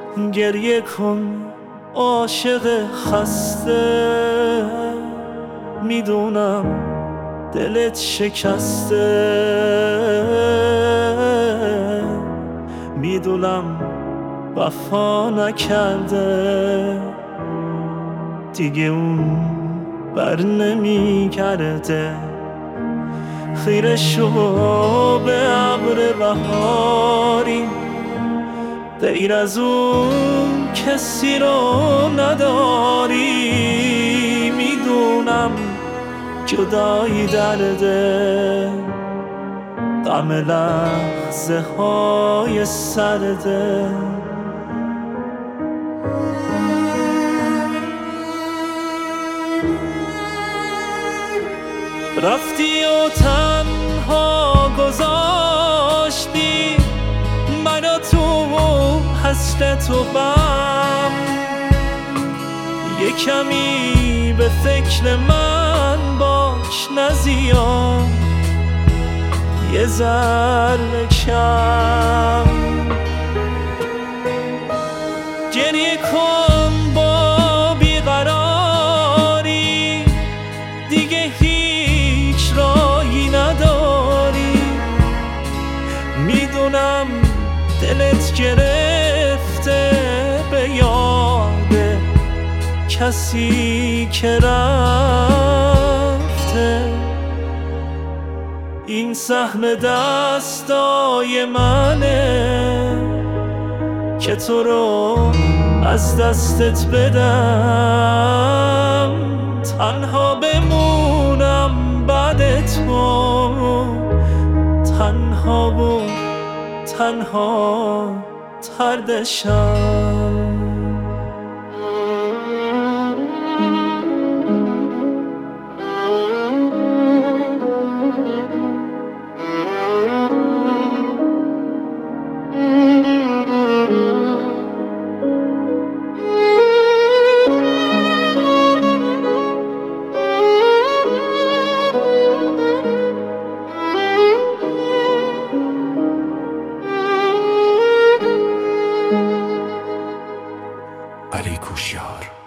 گریه کن عاشق خسته، میدونم دلت شکسته، میدونم وفا نکرده، دیگه اون بر نمیگرده. خیره شو به ابر بهاری، غیر از اون کسی رو نداری. میدونم جدایی درده، غم لحظه های سرده. رفتی و تنها گذاشتی منو تو حسرت و غم، یه کمی به فکر من باش، نزیاد یه ذره کم. گریه کن با بیقراری، دیگه هیچ راهی نداری. میدونم دلت گرفته به یاد کسی که رفته. این سهم دستای منه که تو رو از دستت بدم، تنها بمونم بعد تو، تنها و تنها تردشم. علی کوشیار.